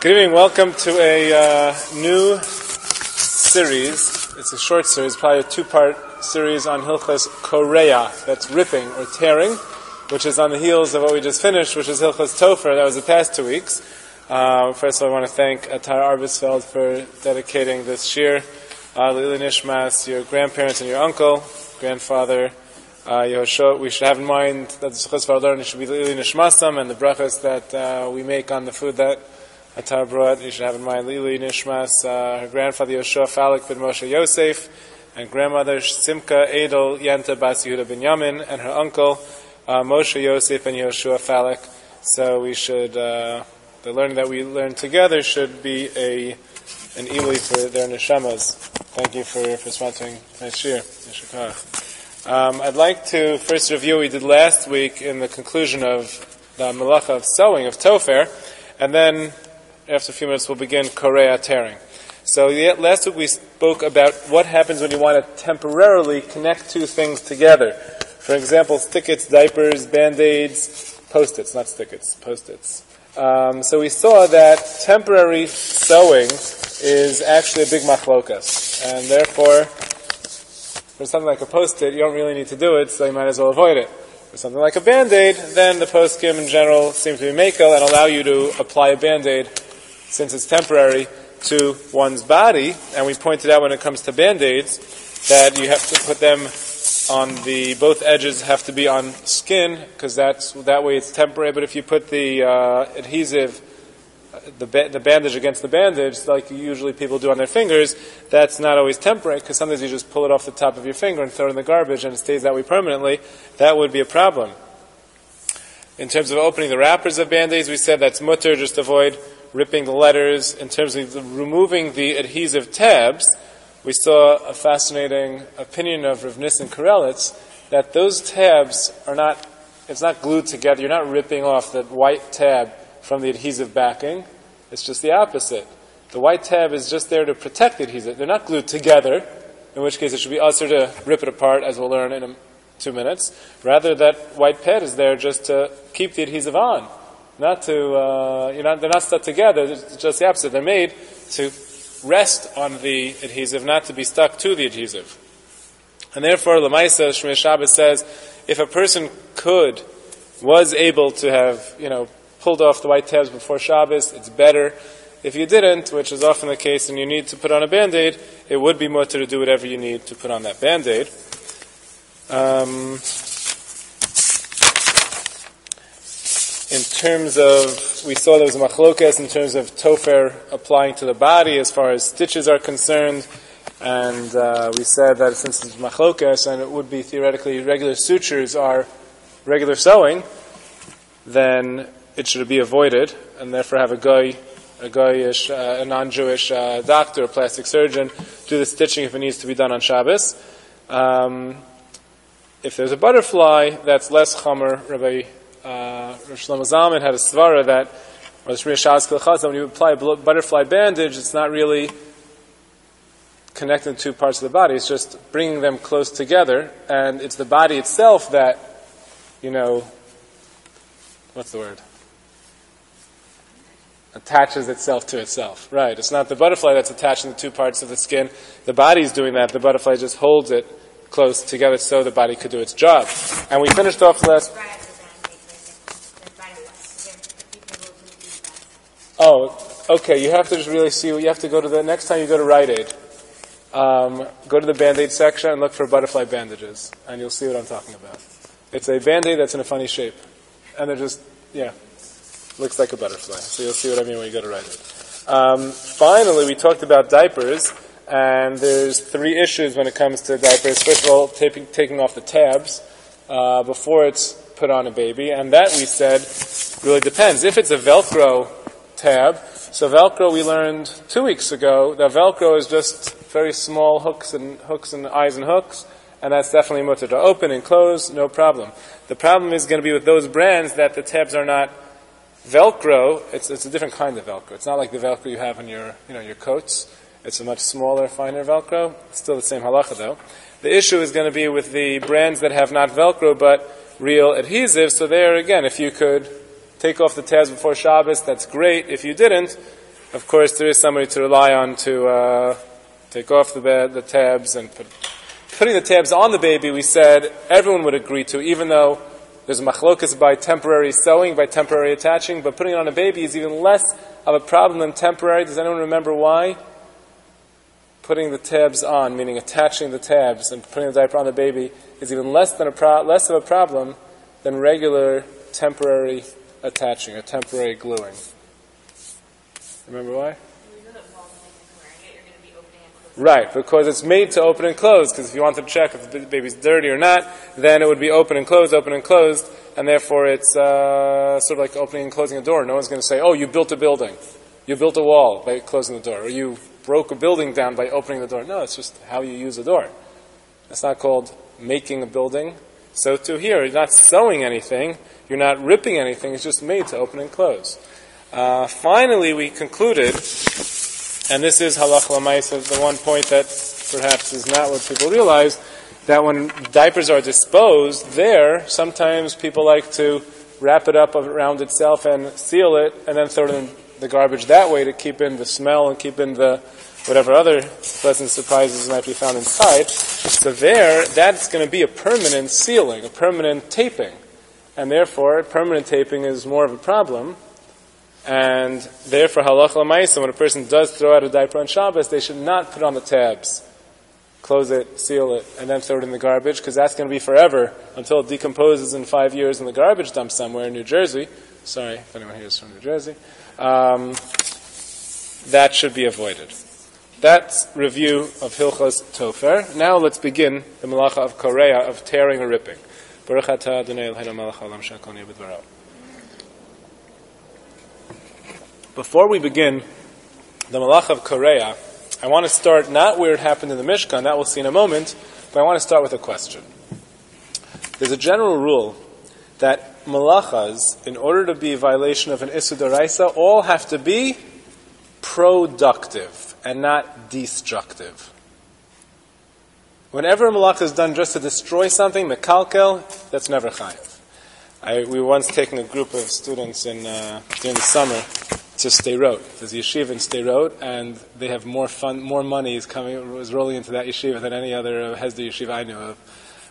Good evening. Welcome to a new series. It's a short series, probably a two-part series on Hilchos Korea. That's ripping or tearing, which is on the heels of what we just finished, which is Hilchos Topher. That was the past 2 weeks. First of all, I want to thank Atar Arbisfeld for dedicating this shir. Lili Nishmas, your grandparents and your uncle, grandfather, Yehoshua. We should have in mind that the Sukkos V'Adar should be Lili Nishmasam and the brachas that we make on the food that Atar brought. You should have in mind Lili Nishmas, her grandfather Yehoshua Falik ben Moshe Yosef, and grandmother Simka Edel Yenta Bas Yehuda ben Yamin, and her uncle Moshe Yosef and Yehoshua Falik. So we should, the learning that we learn together should be an ilui for their neshamas. Thank you for sponsoring my shir. I'd like to first review what we did last week in the conclusion of the melacha of sewing of Tofer, and then after a few minutes we'll begin Korea tearing. So last week we spoke about what happens when you want to temporarily connect two things together. For example, stick-its, diapers, band-aids, post-its, not stick-its, post-its. So we saw that temporary sewing is actually a big machlokas, and therefore for something like a post-it, you don't really need to do it, so you might as well avoid it. For something like a Band-Aid, then the poskim in general seem to be makel and allow you to apply a Band-Aid, since it's temporary, to one's body. And we pointed out when it comes to Band-Aids that you have to put them on both edges have to be on skin, because that way it's temporary. But if you put the adhesive, the bandage against the bandage, like usually people do on their fingers, that's not always temporary, because sometimes you just pull it off the top of your finger and throw it in the garbage and it stays that way permanently. That would be a problem. In terms of opening the wrappers of Band-Aids, we said that's mutter, just avoid ripping the letters. In terms of removing the adhesive tabs, we saw a fascinating opinion of Rav Nissen Karelitz that those tabs it's not glued together. You're not ripping off the white tab from the adhesive backing. It's just the opposite. The white tab is just there to protect the adhesive. They're not glued together, in which case it should be usher to rip it apart, as we'll learn in 2 minutes. Rather, that white pad is there just to keep the adhesive on. Not to, they're not stuck together. It's just the opposite. They're made to rest on the adhesive, not to be stuck to the adhesive. And therefore, Lamaisa Shmei Shabbos says, if a person was able to have, pulled off the white tabs before Shabbos, it's better. If you didn't, which is often the case, and you need to put on a Band-Aid, it would be mutter to do whatever you need to put on that Band-Aid. In terms of, we saw there was a machlokas in terms of tofer applying to the body as far as stitches are concerned, and we said that since it's machlokas and it would be theoretically regular sutures are regular sewing, then it should be avoided, and therefore have a non-Jewish doctor, a plastic surgeon, do the stitching if it needs to be done on Shabbos. If there's a butterfly, that's less chamer. Rabbi Shlomo Zalman had a svara that when you apply a butterfly bandage, it's not really connecting two parts of the body, it's just bringing them close together, and it's the body itself that, what's the word? Attaches itself to itself. Right. It's not the butterfly that's attaching the two parts of the skin. The body's doing that. The butterfly just holds it close together so the body could do its job. And we finished off last... Oh, okay. You have to just really see... You have to go to next time you go to Rite Aid, go to the Band-Aid section and look for butterfly bandages. And you'll see what I'm talking about. It's a Band-Aid that's in a funny shape. And they're just... looks like a butterfly. So you'll see what I mean when you go to Rite Aid. Finally, we talked about diapers, and there's 3 issues when it comes to diapers. First of all, taking off the tabs before it's put on a baby, and that we said really depends. If it's a Velcro tab, so Velcro we learned 2 weeks ago, that Velcro is just very small hooks and eyes and hooks, and that's definitely mutter to open and close, no problem. The problem is going to be with those brands that the tabs are not Velcro. It's a different kind of Velcro. It's not like the Velcro you have in your coats. It's a much smaller, finer Velcro. It's still the same halacha though. The issue is going to be with the brands that have not Velcro but real adhesive. So there again, if you could take off the tabs before Shabbos, that's great. If you didn't, of course, there is somebody to rely on to take off the tabs and putting the tabs on the baby. We said everyone would agree to, even though there's a machlokas by temporary sewing, by temporary attaching, but putting it on a baby is even less of a problem than temporary. Does anyone remember why? Putting the tabs on, meaning attaching the tabs and putting the diaper on the baby, is even less of a problem than regular temporary attaching or temporary gluing. Remember why? Right, because it's made to open and close, because if you want to check if the baby's dirty or not, then it would be open and closed, and therefore it's sort of like opening and closing a door. No one's going to say, oh, you built a building. You built a wall by closing the door, or you broke a building down by opening the door. No, it's just how you use a door. That's not called making a building. So too here, you're not sewing anything, you're not ripping anything, it's just made to open and close. Finally, we concluded, and this is halach l'maisa, the one point that perhaps is not what people realize, that when diapers are disposed there, sometimes people like to wrap it up around itself and seal it, and then throw it in the garbage that way to keep in the smell and keep in the whatever other pleasant surprises might be found inside. So there, that's going to be a permanent sealing, a permanent taping. And therefore, permanent taping is more of a problem. And therefore, halach l'maisa, when a person does throw out a diaper on Shabbos, they should not put on the tabs. Close it, seal it, and then throw it in the garbage, because that's going to be forever until it decomposes in 5 years in the garbage dump somewhere in New Jersey. Sorry, if anyone here is from New Jersey. That should be avoided. That's review of Hilchos Tofer. Now let's begin the malacha of korea, of tearing or ripping. Baruch atah Adonai Eloheinu melech haolam she'akol nהיה b'dvaro. Before we begin the malacha of korea, I want to start not where it happened in the Mishkan, that we'll see in a moment, but I want to start with a question. There's a general rule that malachas, in order to be a violation of an Issur D'Oraisa, all have to be productive and not destructive. Whenever a malacha is done just to destroy something, mekalkel, that's never chayav. We were once taking a group of students during the summer to Sderot. There's a yeshiva in Sderot, and they have more money was rolling into that yeshiva than any other Hesder yeshiva I knew of.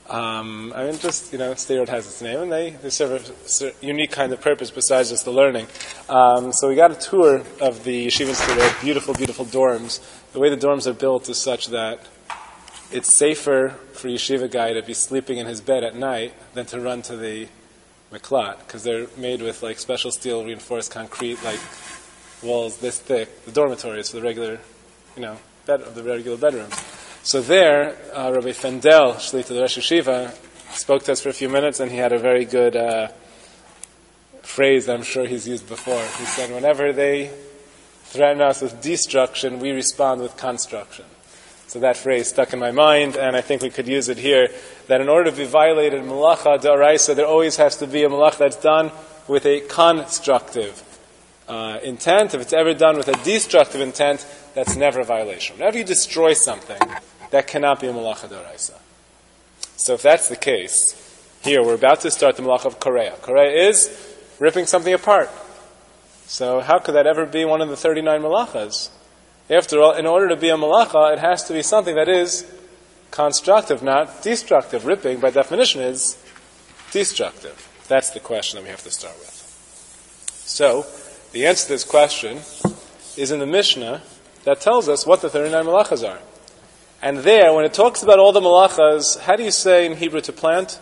Sderot has its name, and they serve a unique kind of purpose besides just the learning. So we got a tour of the yeshiva in Sderot, beautiful, beautiful dorms. The way the dorms are built is such that it's safer for a yeshiva guy to be sleeping in his bed at night than to run to the miklat, because they're made with like special steel reinforced concrete, like walls this thick. The dormitories for the regular, bed of the regular bedrooms. So there, Rabbi Fendel, Shlita the Rosh Yeshiva, spoke to us for a few minutes, and he had a very good phrase that I'm sure he's used before. He said, whenever they threaten us with destruction, we respond with construction. So that phrase stuck in my mind, and I think we could use it here, that in order to be violated malacha d'oraisa, there always has to be a malacha that's done with a constructive intent. If it's ever done with a destructive intent, that's never a violation. Whenever you destroy something, that cannot be a malacha d'oraisa. So if that's the case, here we're about to start the malacha of korea. Korea is ripping something apart. So how could that ever be one of the 39 malachas? After all, in order to be a malacha, it has to be something that is constructive, not destructive. Ripping, by definition, is destructive. That's the question that we have to start with. So, the answer to this question is in the Mishnah that tells us what the 39 malachas are. And there, when it talks about all the malachas, how do you say in Hebrew to plant?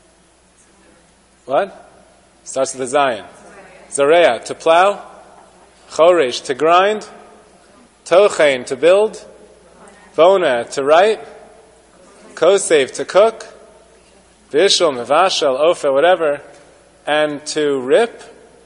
What? Starts with the Zayin. Zareya, to plow. Choresh, to grind. Tochein, to build. Bona, to write. Kosev, to cook. Bishul, mevashel, ofer, whatever. And to rip.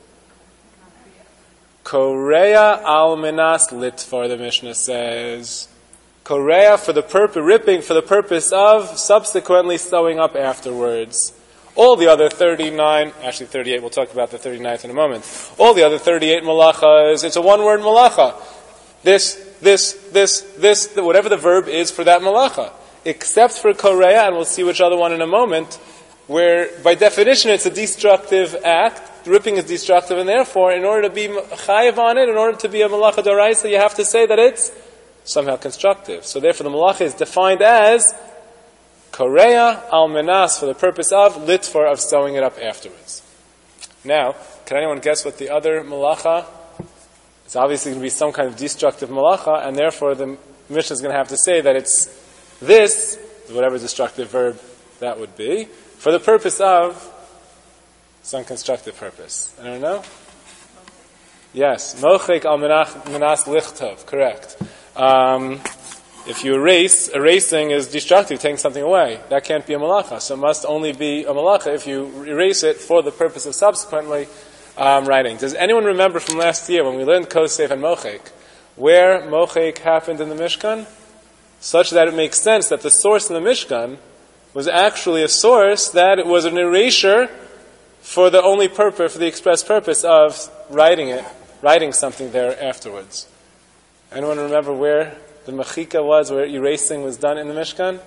Korea al minas litfor, the Mishnah says. Korea for the purpose, ripping for the purpose of subsequently sewing up afterwards. All the other 39, actually 38, we'll talk about the 39th in a moment. All the other 38 malachas, it's a one-word malacha. This, whatever the verb is for that malacha. Except for korea, and we'll see which other one in a moment, where by definition it's a destructive act, ripping is destructive, and therefore, in order to be chayiv on it, in order to be a malacha d'oraisa, you have to say that it's somehow constructive. So therefore, the malacha is defined as korea al menas, for the purpose of litfor, of sewing it up afterwards. Now, can anyone guess what the other malacha? It's obviously going to be some kind of destructive malacha, and therefore the Mishnah is going to have to say that it's this, whatever destructive verb that would be, for the purpose of some constructive purpose. I don't know? Yes. Mochek al menas lichtov. Correct. If you erasing is destructive, taking something away. That can't be a malacha. So it must only be a malacha if you erase it for the purpose of subsequently writing. Does anyone remember from last year when we learned Kosef and Mochek, where Mochek happened in the Mishkan? Such that it makes sense that the source in the Mishkan was actually a source that it was an erasure for the only purpose, for the express purpose of writing something there afterwards. Anyone remember where the machika was, where erasing was done in the Mishkan?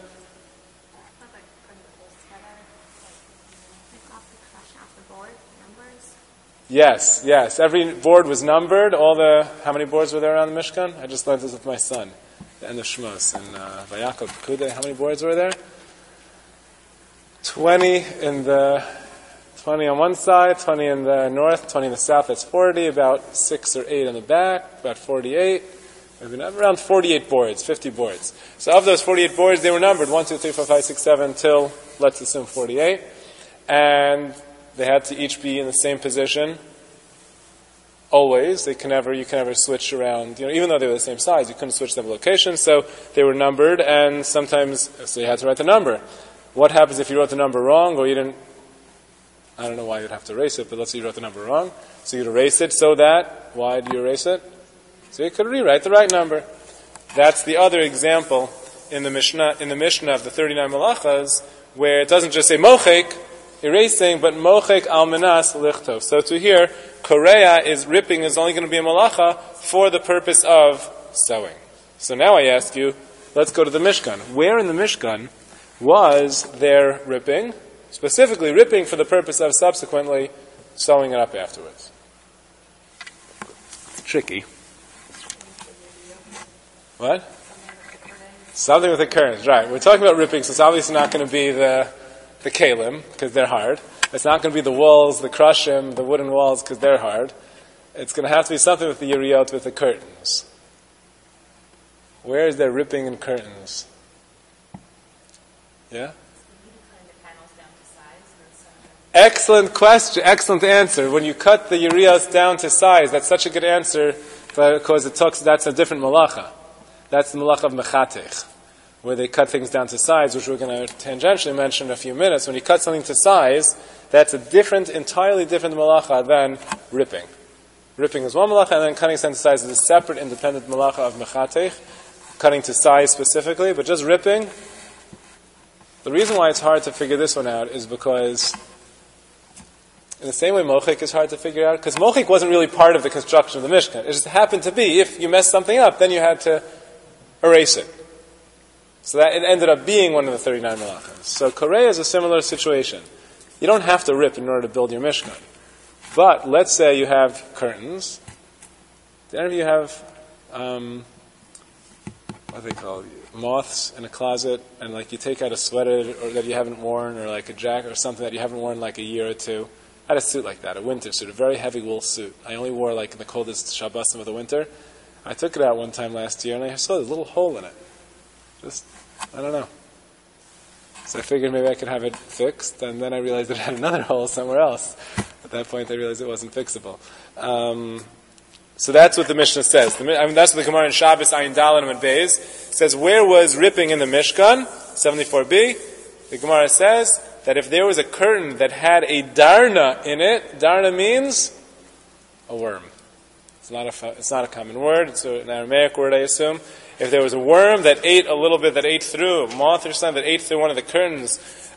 Yes. Every board was numbered. How many boards were there around the Mishkan? I just learned this with my son, the end of Shmos. And Vayakov Pekude, how many boards were there? 20 on one side, 20 in the north, 20 in the south, that's 40, about 6 or 8 in the back, about 48, around 48 boards, 50 boards. So of those 48 boards, they were numbered, 1, 2, 3, 4, 5, 6, 7, till, let's assume 48. And they had to each be in the same position, always. You can never switch around, even though they were the same size, you couldn't switch them location, so they were numbered, and sometimes, so you had to write the number. What happens if you wrote the number wrong, or you didn't, I don't know why you'd have to erase it, but let's say you wrote the number wrong. So you'd erase it so that, why do you erase it? So you could rewrite the right number. That's the other example in the Mishnah of the 39 malachas, where it doesn't just say mochek, erasing, but mochek al menas lichtov. So to here, korea is ripping is only going to be a malacha for the purpose of sewing. So now I ask you, let's go to the Mishkan. Where in the Mishkan was there ripping? Specifically ripping for the purpose of subsequently sewing it up afterwards. It's tricky. What? Something with the curtains, right. We're talking about ripping, so it's obviously not going to be the kalim, because they're hard. It's not going to be the walls, the krushim, the wooden walls, because they're hard. It's going to have to be something with the yeriot, with the curtains. Where is there ripping in curtains? Yeah? Excellent question, excellent answer. When you cut the yeriot down to size, that's such a good answer, because that's a different malacha. That's the malacha of mechatech, where they cut things down to size, which we're going to tangentially mention in a few minutes. When you cut something to size, that's a entirely different malacha than ripping. Ripping is one malacha, and then cutting something to size is a separate, independent malacha of mechatech, cutting to size specifically, but just ripping. The reason why it's hard to figure this one out is because, in the same way mochik is hard to figure out, because mochik wasn't really part of the construction of the Mishkan. It just happened to be, if you messed something up, then you had to erase it. So that it ended up being one of the 39 malachas. So Korea is a similar situation. You don't have to rip in order to build your Mishkan. But let's say you have curtains. Do any of you have, what do they call it? Moths in a closet, and like you take out a sweater or that you haven't worn, or like a jacket or something that you haven't worn like a year or two. I had a suit like that, a winter suit, a very heavy wool suit. I only wore like in the coldest Shabbosim of the winter. I took it out one time last year, and I saw a little hole in it. Just, I don't know. So I figured maybe I could have it fixed, and then I realized it had another hole somewhere else. At that point, I realized it wasn't fixable. So that's what the Mishnah says. That's what the Gemara in Shabbos, Ayin Dalet and Beis says. Where was ripping in the Mishkan? 74b. The Gemara says that if there was a curtain that had a darna in it, darna means a worm. It's not a common word. It's an Aramaic word, I assume. If there was a worm that ate a little bit, that ate through, a moth or something that ate through one of the curtains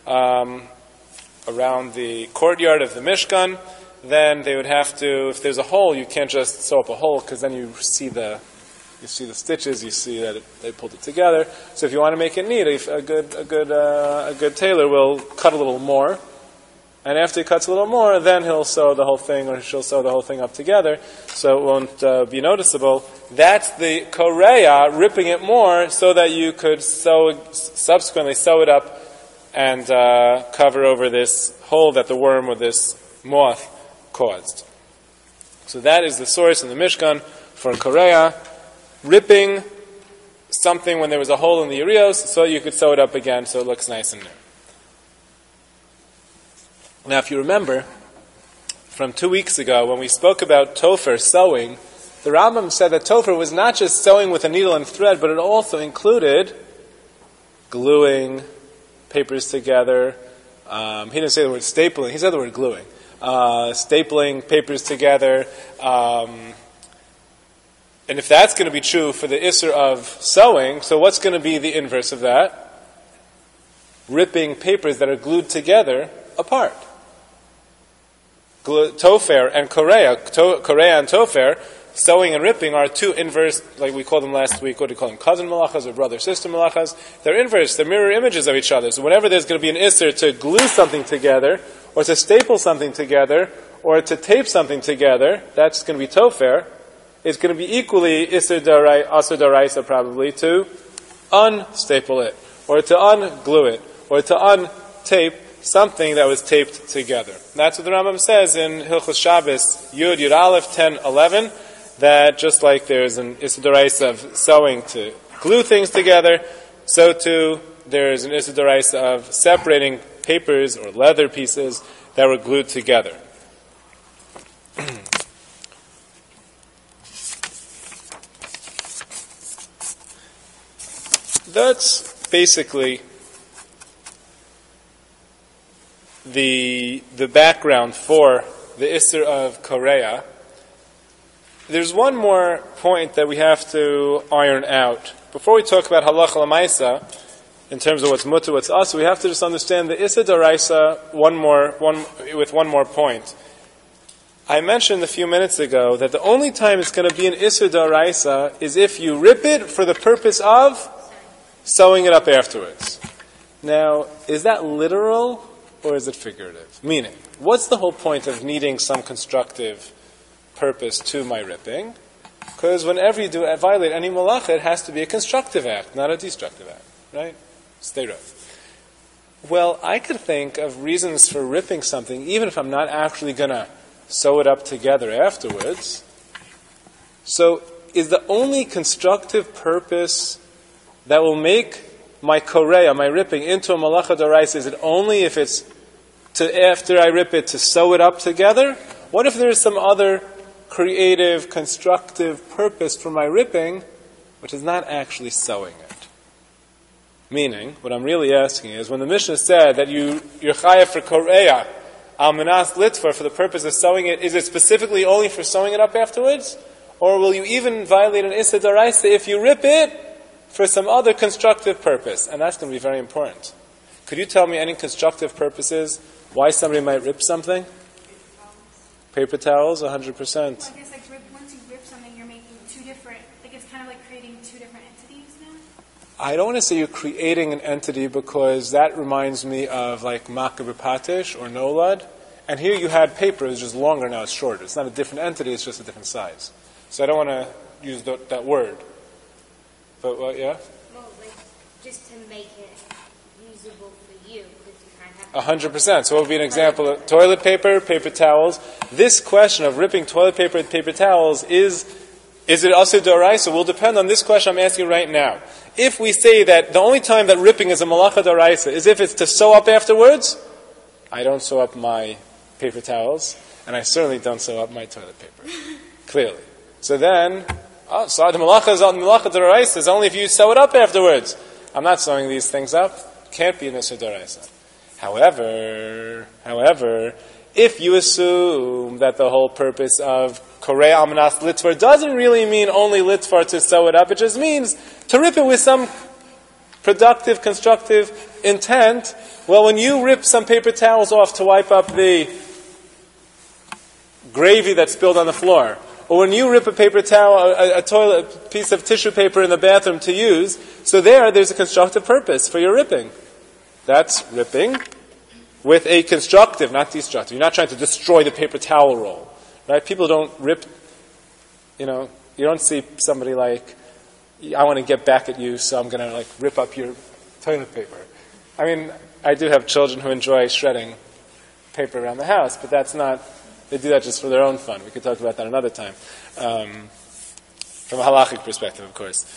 around the courtyard of the Mishkan, then they would have to, if there's a hole, you can't just sew up a hole, because then you see the stitches, you see that they pulled it together. So if you want to make it neat, a good tailor will cut a little more, and after he cuts a little more, then he'll sew the whole thing, or she'll sew the whole thing up together, so it won't be noticeable. That's the korea, ripping it more so that you could subsequently sew it up and cover over this hole that the worm or this moth caused. So that is the source in the Mishkan for korea, ripping something when there was a hole in the urios so you could sew it up again so it looks nice and new. Now if you remember, from 2 weeks ago when we spoke about Topher sewing, the Rambam said that Topher was not just sewing with a needle and thread, but it also included gluing papers together. He didn't say the word stapling, he said the word gluing. Stapling papers together. And if that's going to be true for the Isser of sewing, so what's going to be the inverse of that? Ripping papers that are glued together apart. Topher and Korea, Korea and Topher, sewing and ripping are two inverse, like we called them last week, what do you call them, cousin malachas or brother-sister malachas? They're inverse, they're mirror images of each other. So whenever there's going to be an Isser to glue something together, or to staple something together, or to tape something together, that's going to be Topher. It's going to be equally Isser Daraisa probably to unstaple it, or to unglue it, or to untape something that was taped together. That's what the Rambam says in Hilchos Shabbos, Yud Aleph 10:11, that just like there's an Isser Daraisa of sewing to glue things together, so too there's an Isser Daraisa of separating papers or leather pieces that were glued together. That's basically the background for the Isser of Korea. There's one more point that we have to iron out. Before we talk about Halacha L'maisa, in terms of what's mutter, what's us, we have to just understand the Isser Daraisa with one more point. I mentioned a few minutes ago that the only time it's going to be an Isser Daraisa is if you rip it for the purpose of sewing it up afterwards. Now, is that literal or is it figurative? Meaning, what's the whole point of needing some constructive purpose to my ripping? Because whenever you violate any malacha, it has to be a constructive act, not a destructive act, right? Stay right. Well, I could think of reasons for ripping something, even if I'm not actually going to sew it up together afterwards. So, is the only constructive purpose that will make my korea, my ripping, into a malacha d'oraisa, is it only if it's to, after I rip it, to sew it up together? What if there's some other creative, constructive purpose for my ripping, which is not actually sewing it? Meaning, what I'm really asking is, when the Mishnah said that you're chayav for korea, al menas litva, for the purpose of sewing it, is it specifically only for sewing it up afterwards? Or will you even violate an issa d'oraisa if you rip it for some other constructive purpose? And that's going to be very important. Could you tell me any constructive purposes why somebody might rip something? Paper towels, 100%. Well, I guess once you rip something, you're making two different, it's kind of like creating two different entities now? I don't want to say you're creating an entity, because that reminds me of like Makar B'Patish or Nolad. And here you had paper, it's just longer, now it's shorter. It's not a different entity, it's just a different size. So I don't want to use that word. But what, yeah? Well, just to make it usable for you, because you kind of have 100%. So what would be an example of toilet paper, paper towels? This question of ripping toilet paper and paper towels, is it also d'oraisa? Will depend on this question I'm asking right now. If we say that the only time that ripping is a malacha d'oraisa is if it's to sew up afterwards, I don't sew up my paper towels, and I certainly don't sew up my toilet paper. Clearly. So then, so the malacha d'oraisa is only if you sew it up afterwards. I'm not sewing these things up. Can't be an issa d'oraisa. However, if you assume that the whole purpose of korei almanas litvar doesn't really mean only litvar to sew it up, it just means to rip it with some productive, constructive intent. Well, when you rip some paper towels off to wipe up the gravy that's spilled on the floor, or when you rip a paper towel, a toilet piece of tissue paper in the bathroom to use, so there's a constructive purpose for your ripping. That's ripping with a constructive, not destructive. You're not trying to destroy the paper towel roll, right? People don't rip, you don't see somebody like, I want to get back at you, so I'm going to rip up your toilet paper. I mean, I do have children who enjoy shredding paper around the house, but they do that just for their own fun. We could talk about that another time. From a halachic perspective, of course.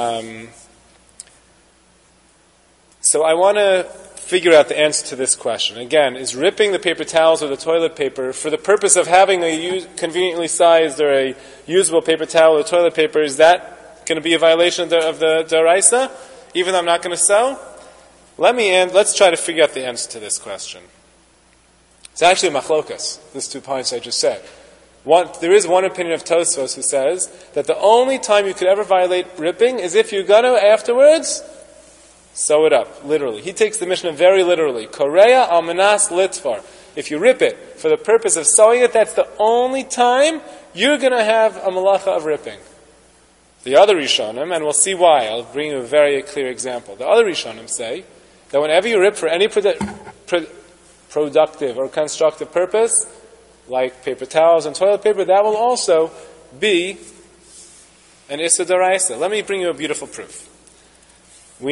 So I want to figure out the answer to this question. Again, is ripping the paper towels or the toilet paper for the purpose of having a conveniently sized or a usable paper towel or toilet paper, is that going to be a violation of the D'oraisa, even though I'm not going to sew? Let's try to figure out the answer to this question. It's actually a machlokas, these 2 points I just said. There is one opinion of Tosfos who says that the only time you could ever violate ripping is if you're going to afterwards sew it up, literally. He takes the Mishnah very literally. Korea almanas litvar. If you rip it for the purpose of sewing it, that's the only time you're going to have a malacha of ripping. The other Rishonim, and we'll see why, I'll bring you a very clear example. The other Rishonim say that whenever you rip for any productive or constructive purpose, like paper towels and toilet paper, that will also be an Issa D'oraisa. Let me bring you a beautiful proof. We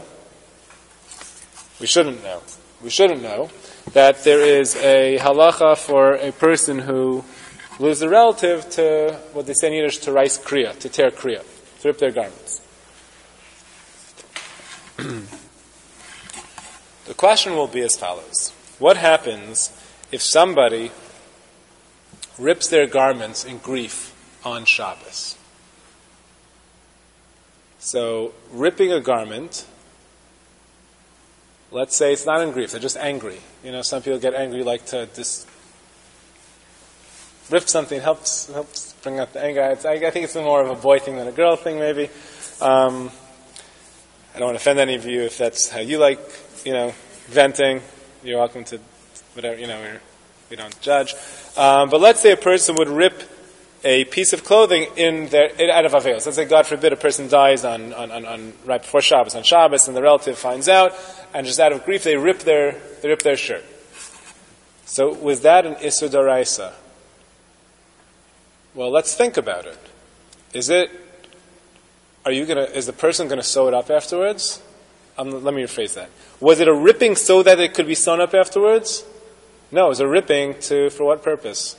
shouldn't know that there is a halacha for a person who loses a relative to, what they say in Yiddish, to rice kriya, to tear kriya, to rip their garments. The question will be as follows. What happens if somebody rips their garments in grief on Shabbos? So, ripping a garment, let's say it's not in grief, they're just angry. Some people get angry, like to just rip something, helps bring out the anger. I think it's more of a boy thing than a girl thing, maybe. I don't want to offend any of you if that's how you like, venting. You're welcome to whatever, we don't judge. But let's say a person would rip a piece of clothing out of avelos. Let's say, God forbid, a person dies on right before Shabbos, on Shabbos, and the relative finds out, and just out of grief, they rip their shirt. So, was that an Issur D'oraisa? Well, let's think about it. Is the person going to sew it up afterwards? Let me rephrase that. Was it a ripping so that it could be sewn up afterwards? No, it was a ripping for what purpose?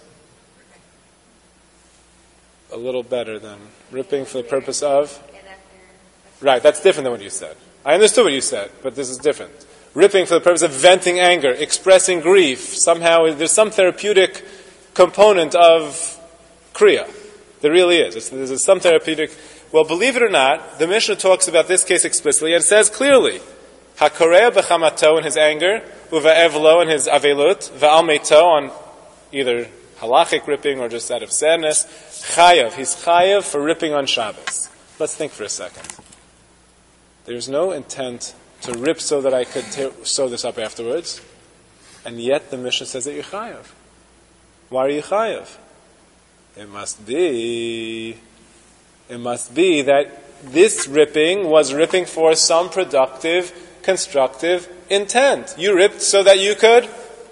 A little better than ripping for the purpose of? Right, that's different than what you said. I understood what you said, but this is different. Ripping for the purpose of venting anger, expressing grief. Somehow there's some therapeutic component of Kriya. There really is. There's some therapeutic. Well, believe it or not, the Mishnah talks about this case explicitly and says clearly, HaKorea b'chamato in his anger, uva'evlo in his avelut, va'al meito on either halachic ripping or just out of sadness, chayav. He's chayav for ripping on Shabbos. Let's think for a second. There's no intent to rip so that I could sew this up afterwards, and yet the Mishnah says that you're chayav. Why are you chayav? It must be that this ripping was ripping for some productive, constructive intent. You ripped so that you could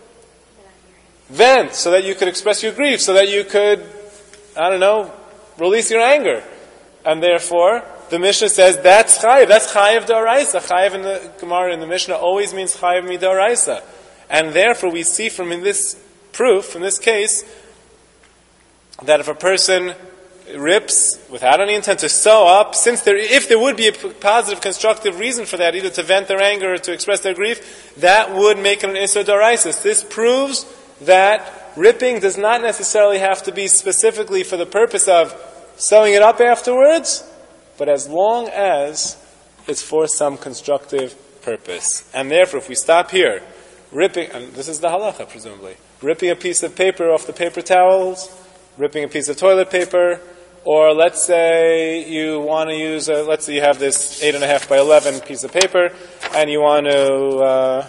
vent, so that you could express your grief, so that you could, release your anger. And therefore, the Mishnah says that's chayiv. That's chayiv d'oraisa. Chayiv in the Gemara in the Mishnah always means chayiv midoraisa. And therefore, we see from this proof, in this case, that if a person rips without any intent to sew up, if there would be a positive, constructive reason for that, either to vent their anger or to express their grief, that would make it an Issur D'oraisa. This proves that ripping does not necessarily have to be specifically for the purpose of sewing it up afterwards, but as long as it's for some constructive purpose. And therefore, if we stop here, ripping, and this is the halacha presumably, ripping a piece of paper off the paper towels, ripping a piece of toilet paper, or let's say you want to use, let's say you have this 8.5 by 11 piece of paper, and you want to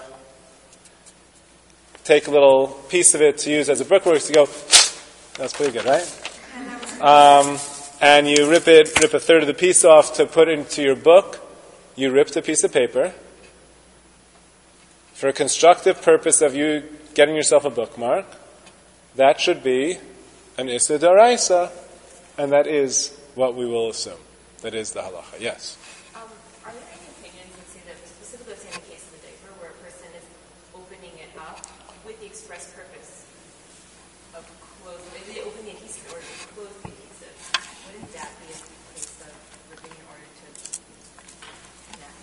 take a little piece of it to use as a brickwork to go, that's pretty good, right? And you rip a third of the piece off to put into your book. You ripped a piece of paper for a constructive purpose of you getting yourself a bookmark, that should be an Issa D'Oraisa, and that is what we will assume. That is the halacha. Yes? Are there any opinions that say that, specifically in the case of the diaper, where a person is opening it up with the express purpose of closing, maybe they open the adhesive in order to close the adhesive, wouldn't that be a case of ripping in order to connect?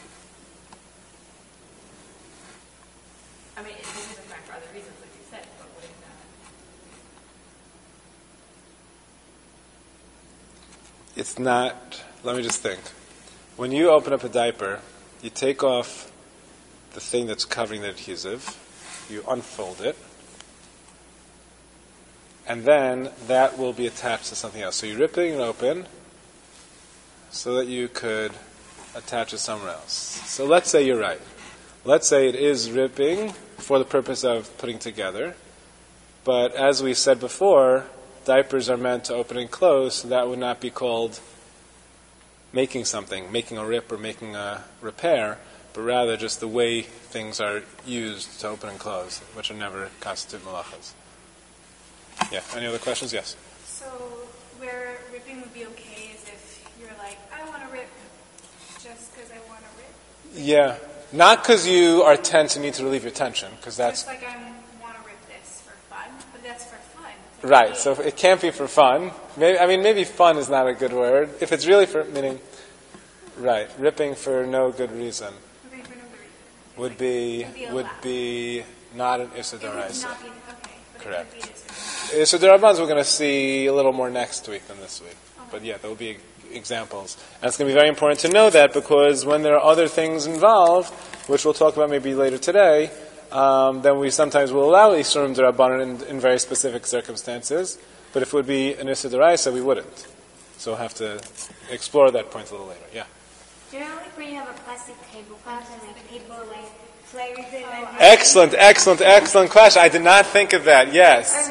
I mean, it isn't a crime for other reasons, like you said, but wouldn't that? It's not, let me just think. When you open up a diaper, you take off the thing that's covering the adhesive, you unfold it, and then that will be attached to something else. So you're ripping it open so that you could attach it somewhere else. So let's say you're right. Let's say it is ripping for the purpose of putting together, but as we said before, diapers are meant to open and close, so that would not be called making something, making a rip or making a repair, but rather just the way things are used to open and close, which are never constitute malachas. Yeah, any other questions? Yes? So where ripping would be okay is if you're like, I want to rip just because I want to rip. Yeah, not because you are tense and need to relieve your tension, because that's... Just like I want to rip this for fun, but that's for fun. Right, so it can't be for fun. Maybe fun is not a good word. If it's really for, meaning, right, ripping for no good reason Ripping for no good reason. would be not an Issa It would D'Oraisa. not be, okay. But Correct. It would be Issa D'Rabbanan we're going to see a little more next week than this week. But yeah, there will be examples. And it's going to be very important to know that, because when there are other things involved, which we'll talk about maybe later today, then we sometimes will allow Isurim D'Rabbanan in very specific circumstances. But if it would be an Issa D'Oraisa, we wouldn't. So we'll have to explore that point a little later. Yeah. Do you know like when you have a plastic tablecloth and like people like play with it? Excellent question. I did not think of that. Yes.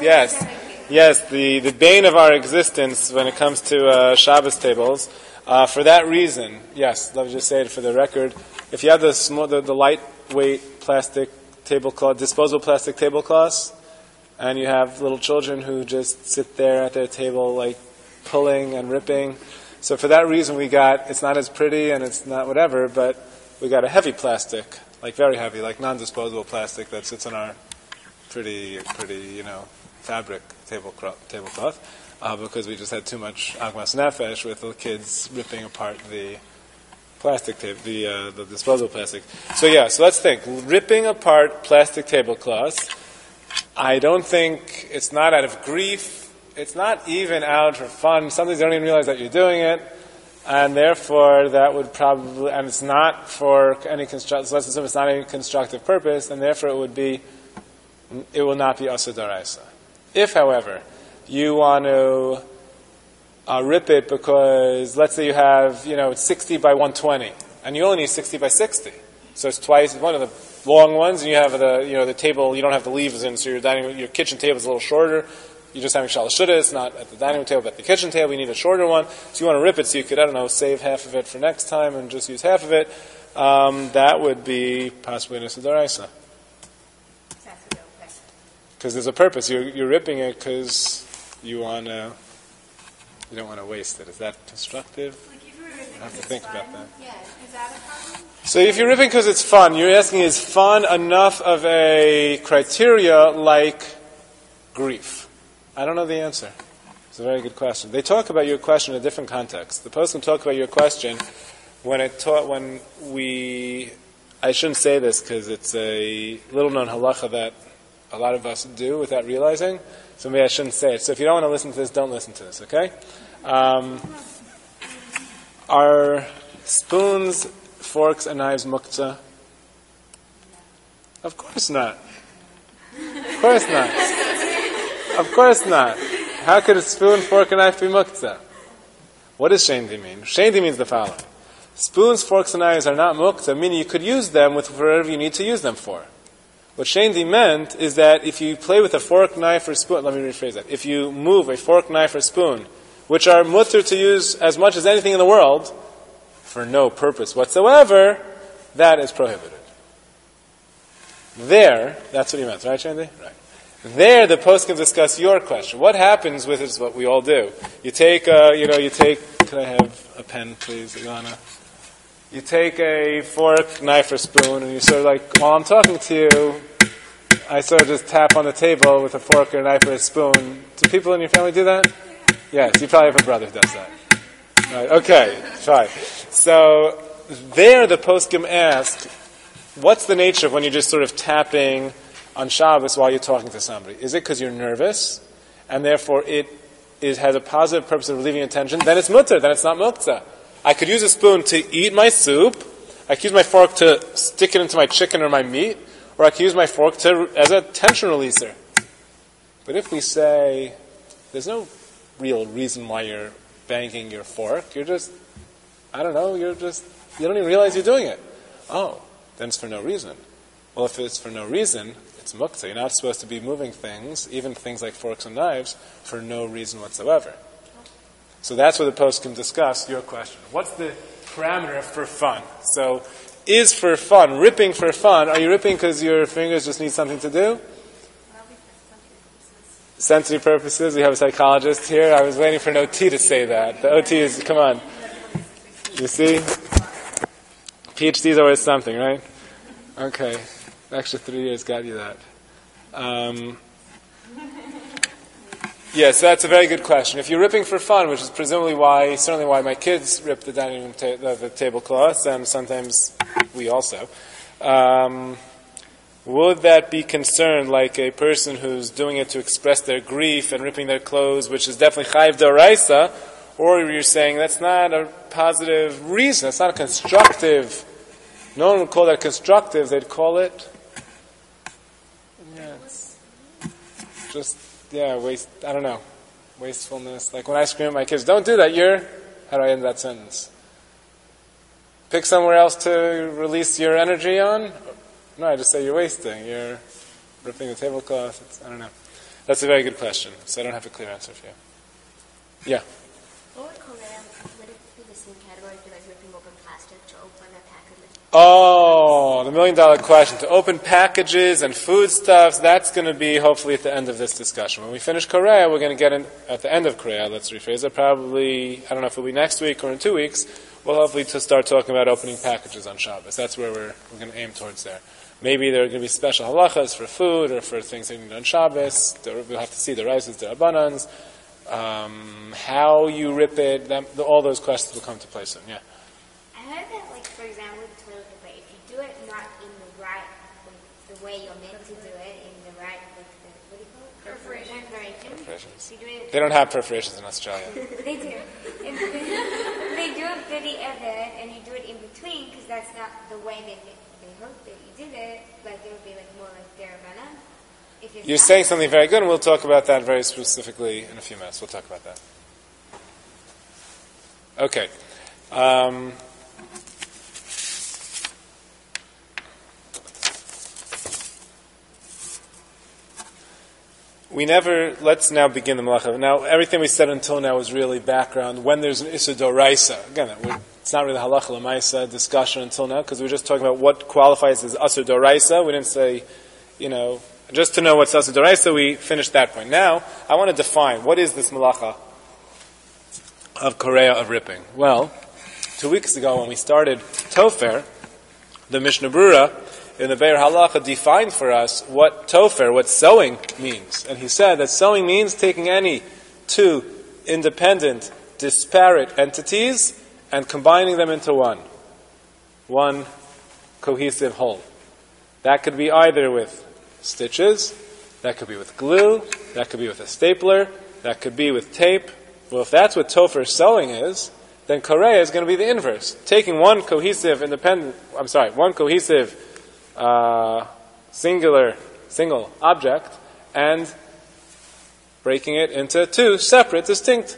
The bane of our existence when it comes to Shabbos tables. For that reason, yes, let me just say it for the record. If you have the lightweight plastic tablecloth, disposable plastic tablecloths, and you have little children who just sit there at their table like pulling and ripping. So for that reason it's not as pretty and it's not whatever, but we got a heavy plastic, like very heavy, like non-disposable plastic that sits on our pretty, fabric tablecloth, because we just had too much agmas nefesh with the kids ripping apart the plastic tape, the disposable plastic. So let's think. Ripping apart plastic tablecloths, I don't think it's not out of grief. It's not even out for fun. Sometimes you don't even realize that you're doing it, and therefore that would probably, and it's not for any constructive. So let's assume it's not any constructive purpose, and therefore it will not be Asa D'Oraisa. If, however, you want to rip it because, let's say you have, it's 60 by 120, and you only need 60 by 60. So it's twice, one of the long ones, and you have the table, you don't have the leaves in, so your kitchen table is a little shorter. You're just having shalashuda, it's not at the dining room table, but at the kitchen table, you need a shorter one. So you want to rip it so you could, save half of it for next time and just use half of it. That would be possibly an Issa D'Oraisa. Because there's a purpose. You're ripping it because you don't want to waste it. Is that constructive? Like if you're ripping I have to because think it's about fun, that. yeah, is that a problem? So if you're ripping because it's fun, you're asking, is fun enough of a criteria like grief? I don't know the answer. It's a very good question. They talk about your question in a different context. The post can talk about your question I shouldn't say this because it's a little known halacha that a lot of us do without realizing. So maybe I shouldn't say it. So if you don't want to listen to this, don't listen to this, okay? Are spoons, forks, and knives muktzah? Of course not. Of course not. Of course not. How could a spoon, fork, and knife be muktzah? What does shendi mean? Shendi means the following. Spoons, forks, and knives are not muktzah, meaning you could use them with whatever you need to use them for. What shendi meant is that if you play with a fork, knife, or spoon, let me rephrase that. If you move a fork, knife, or spoon, which are mutter to use as much as anything in the world, for no purpose whatsoever, that is prohibited. There, that's what he meant, right, Shandy? Right. There, the post can discuss your question. What happens with it is what we all do. You take, can I have a pen, please, Ilana? You take a fork, knife, or spoon, and you sort of like, while I'm talking to you, I sort of just tap on the table with a fork or a knife or a spoon. Do people in your family do that? Yes, you probably have a brother who does that. Right, okay, fine. So, there the poskim ask, what's the nature of when you're just sort of tapping on Shabbos while you're talking to somebody? Is it because you're nervous, and therefore it has a positive purpose of relieving attention? Then it's mutter, then it's not muktzah. I could use a spoon to eat my soup, I could use my fork to stick it into my chicken or my meat, or I could use my fork as a tension releaser. But if we say, there's no real reason why you're banging your fork, you're just, you don't even realize you're doing it. Oh, then it's for no reason. Well, if it's for no reason, it's muktzah. You're not supposed to be moving things, even things like forks and knives, for no reason whatsoever. So that's where the post can discuss your question. What's the parameter for fun? So, is for fun, ripping for fun, are you ripping because your fingers just need something to do? Sensory purposes. We have a psychologist here. I was waiting for an OT to say that. The OT is, come on. You see? PhD is always something, right? Okay. Extra 3 years got you that. So that's a very good question. If you're ripping for fun, which is presumably certainly why my kids rip the dining room the tablecloths, and sometimes we also, would that be concerned like a person who's doing it to express their grief and ripping their clothes, which is definitely chayiv d'oraisa, or you're saying that's not a positive reason, it's not a constructive, no one would call that constructive, they'd call it wastefulness. Like when I scream at my kids, don't do that, how do I end that sentence? Pick somewhere else to release your energy on? No, I just say you're wasting, you're ripping the tablecloth, I don't know. That's a very good question, so I don't have a clear answer for you. Yeah? What would it be the same category if you like ripping open plastic to open a package? Oh, the $1 million question. To open packages and foodstuffs, that's going to be hopefully at the end of this discussion. When we finish Korea, we're going to get in, at the end of Korea, let's rephrase it, probably, I don't know if it'll be next week or in 2 weeks, we'll hopefully to start talking about opening packages on Shabbos. That's where we're going to aim towards there. Maybe there are going to be special halachas for food or for things that you need on Shabbos. We'll have to see the rices, the rabbanans, how you rip it, all those questions will come to play soon. Yeah. I heard that, like, for example, with toilet paper, if you do it not in the right, the way you're meant to do it, in the right, what do you call it? Perforations. They don't have perforations in Australia. They do. They do it pretty evident, and you do it in between, because that's not the way they hope that you did it. Like, it would be like more like derabana. You're saying something very good, and we'll talk about that very specifically in a few minutes. We'll talk about that. Okay. Let's now begin the malacha. Now, everything we said until now was really background. When there's an Issur Doraisa, again, it's not really halacha l'maisa discussion until now, because we were just talking about what qualifies as Issur Doraisa. We didn't say, just to know what's Issur Doraisa, we finished that point. Now, I want to define, what is this malacha of Korea, of ripping? Well, 2 weeks ago when we started Tofer, the Mishnah Brura in the Be'er Halacha defined for us what Tofer, what sewing means. And he said that sewing means taking any two independent, disparate entities and combining them into one cohesive whole. That could be either with stitches, that could be with glue, that could be with a stapler, that could be with tape. Well, if that's what Tofer sewing is, then Korea is going to be the inverse. Taking one cohesive single object and breaking it into two separate, distinct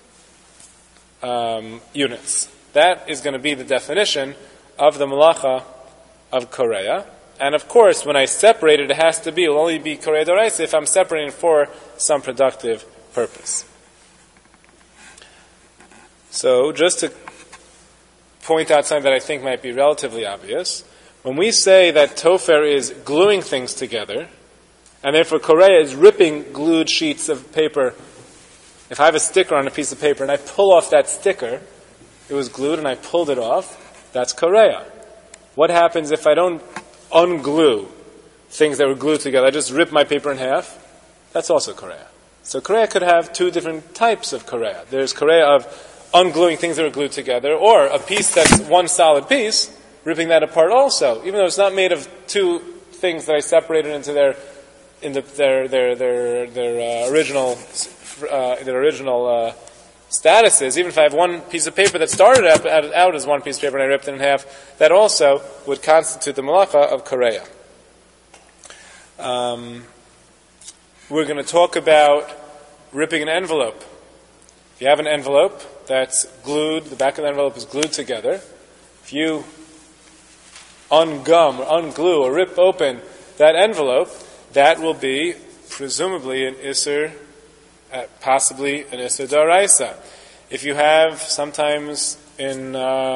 units. That is going to be the definition of the malacha of Korea. And of course, when I separate it, it will only be Korea Doraisa if I'm separating it for some productive purpose. So, just to point out something that I think might be relatively obvious, When we say that tofer is gluing things together, and therefore korea is ripping glued sheets of paper, if I have a sticker on a piece of paper and I pull off that sticker, it was glued and I pulled it off, that's korea. What happens if I don't unglue things that were glued together? I just rip my paper in half. That's also korea. So korea could have two different types of korea. There's korea of ungluing things that are glued together, or a piece that's one solid piece, ripping that apart also, even though it's not made of two things that I separated into their original statuses. Even if I have one piece of paper that started out as one piece of paper and I ripped it in half, that also would constitute the malacha of korea. We're going to talk about ripping an envelope. If you have an envelope that's glued, the back of the envelope is glued together. If you ungum or unglue or rip open that envelope, that will be presumably an Isser, possibly an Isser D'Oraisa. If you have sometimes in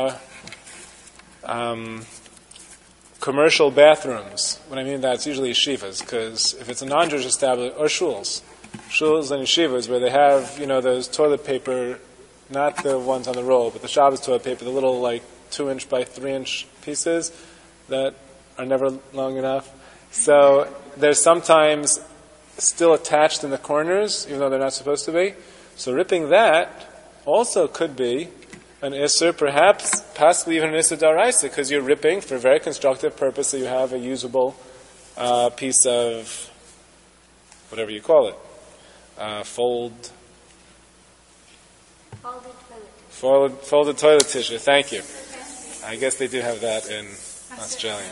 commercial bathrooms, when I mean that, it's usually yeshivas, because if it's a non-Jewish establishment, or shuls and yeshivas, where they have, those toilet paper, not the ones on the roll, but the Shabbos toilet paper, the little 2-inch by 3-inch pieces that are never long enough. So they're sometimes still attached in the corners, even though they're not supposed to be. So ripping that also could be an Isser, perhaps, possibly even an Isser D'Oraisa, because you're ripping for a very constructive purpose, so you have a usable piece of, whatever you call it, folded toilet tissue. Thank you. I guess they do have that in Australia.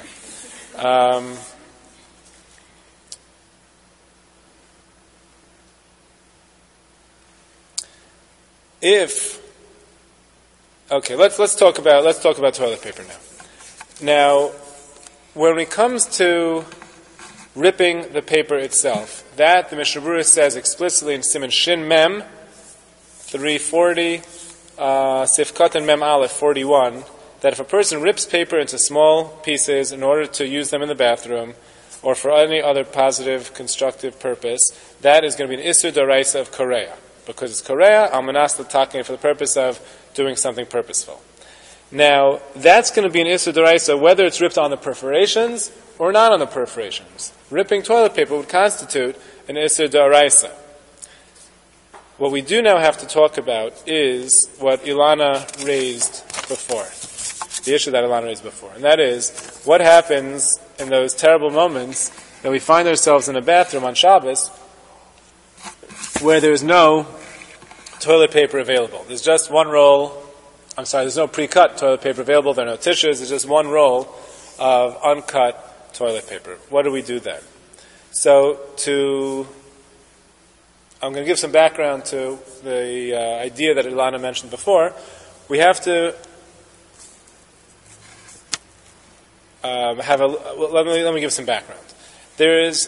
Let's talk about toilet paper now. Now, when it comes to ripping the paper itself, that the Mishnah Berurah says explicitly in Siman Shin Mem 340, Sif Katan Mem Aleph 41, that if a person rips paper into small pieces in order to use them in the bathroom or for any other positive, constructive purpose, that is going to be an Isser D'Oraisa of korea. Because it's korea, almanas l'takin, for the purpose of doing something purposeful. Now, that's going to be an Isser D'Oraisa whether it's ripped on the perforations or not on the perforations. Ripping toilet paper would constitute an Isser D'Oraisa. What we do now have to talk about is what Ilana raised before. The issue that Ilana raised before. And that is, what happens in those terrible moments that we find ourselves in a bathroom on Shabbos where there's no toilet paper available. There's just one roll. There's no pre-cut toilet paper available. There are no tissues. There's just one roll of uncut toilet paper. What do we do then? So I'm going to give some background to the idea that Ilana mentioned before. We have to let me give some background. There is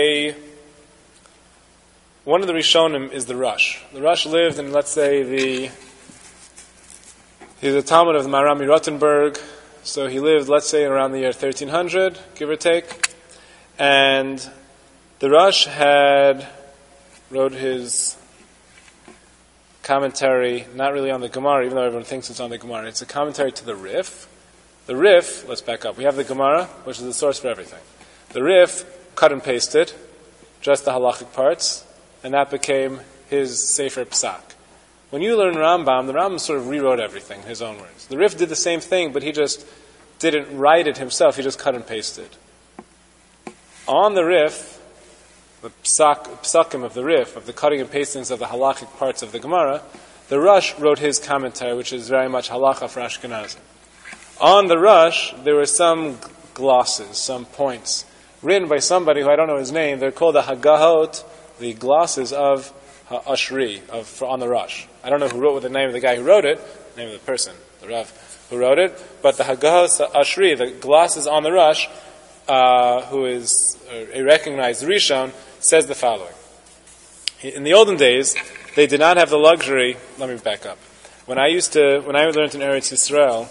one of the Rishonim is the Rush. The Rush lived in, let's say, he's a Talmud of the Maharami Rothenburg, so he lived, let's say, around the year 1300, give or take. And the Rush wrote his commentary, not really on the Gemara, even though everyone thinks it's on the Gemara. It's a commentary to the Rif. The Rif, let's back up. We have the Gemara, which is the source for everything. The Rif cut and pasted just the halachic parts, and that became his Sefer Psak. When you learn Rambam, the Rambam sort of rewrote everything in his own words. The Rif did the same thing, but he just didn't write it himself, he just cut and pasted. On the Rif, the psakim of the Rif, of the cutting and pastings of the halachic parts of the Gemara, the Rush wrote his commentary, which is very much halacha for Ashkenazim. On the Rush, there were some glosses, some points, written by somebody who I don't know his name. They're called the Hagahot, the glosses of Ashri, on the Rush. I don't know who wrote with the name of the guy who wrote it, the name of the person, the Rav who wrote it, but the Hagahot Ashri, the glosses on the Rush, who is a recognized Rishon, says the following. In the olden days, they did not have the luxury. Let me back up. When I learned in Eretz Yisrael,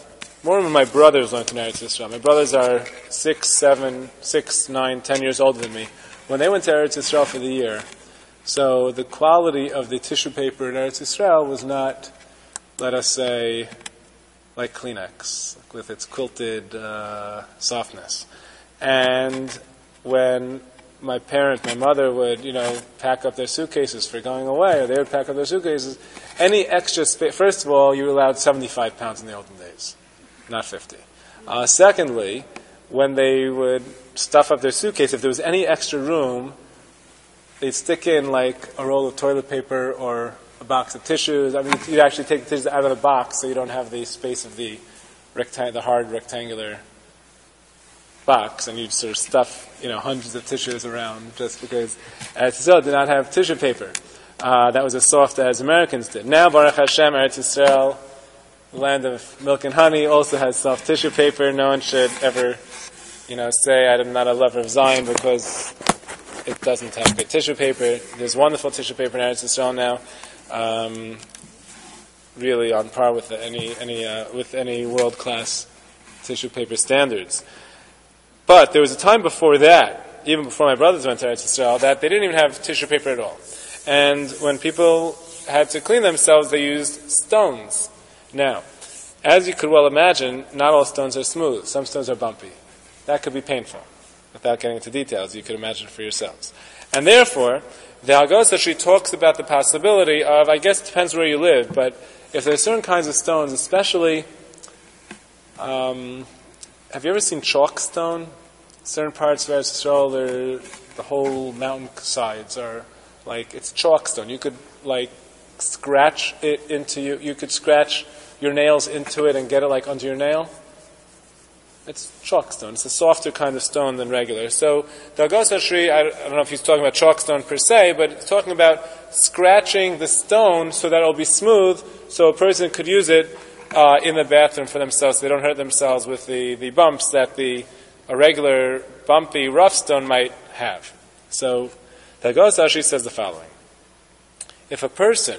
more of my brothers learned in Eretz Yisrael. My brothers are 6, 9, 10 years older than me. When they went to Eretz Yisrael for the year, so the quality of the tissue paper in Eretz Yisrael was not, let us say, like Kleenex, with its quilted softness. And when my mother would, pack up their suitcases for going away, or they would pack up their suitcases, any extra space, first of all, you were allowed 75 pounds in the olden days, not 50. Secondly, when they would stuff up their suitcase, if there was any extra room, they'd stick in like a roll of toilet paper or a box of tissues. I mean, you'd actually take the tissues out of the box so you don't have the space of the hard rectangular box, and you'd sort of stuff, hundreds of tissues around just because Eretz Yisrael did not have tissue paper. That was as soft as Americans did. Now, Baruch Hashem, Eretz Yisrael, the land of milk and honey, also has soft tissue paper. No one should ever, say I'm not a lover of Zion because it doesn't have good tissue paper. There's wonderful tissue paper in Eretz Yisrael now, really on par with any world-class tissue paper standards. But there was a time before that, even before my brothers went to Eretz Yisrael, that they didn't even have tissue paper at all. And when people had to clean themselves, they used stones. Now, as you could well imagine, not all stones are smooth. Some stones are bumpy. That could be painful. Without getting into details, you could imagine for yourselves. And therefore, the Haggadah actually talks about the possibility of, I guess it depends where you live, but if there are certain kinds of stones, especially, have you ever seen chalk stone? Certain parts of Eretz Yisrael, the whole mountain sides are like, it's chalk stone. You could scratch it into you could scratch your nails into it and get it under your nail. It's chalk stone. It's a softer kind of stone than regular. So the Haggadah Ashri, I don't know if he's talking about chalk stone per se, but it's talking about scratching the stone so that it'll be smooth, so a person could use it in the bathroom for themselves, so they don't hurt themselves with the bumps that a regular bumpy rough stone might have. So the Haggadah Ashri says the following: if a person,